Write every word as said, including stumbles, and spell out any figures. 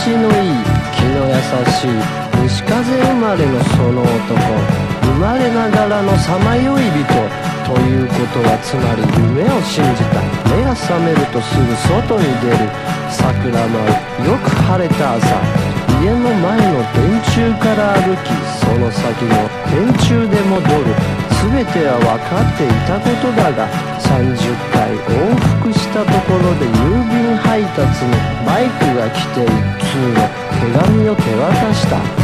ちのいい気の優しい西風生まれのその男、生まれながらのさまよい人ということは、つまり夢を信じた。目が覚めるとすぐ外に出る。桜舞うよく晴れた朝、家の前の電柱から歩き、その先の電柱で戻る。全ては分かっていたことだが、さんじゅっかい往復したところで郵便配達のバイクが来て一通の手紙を手渡した。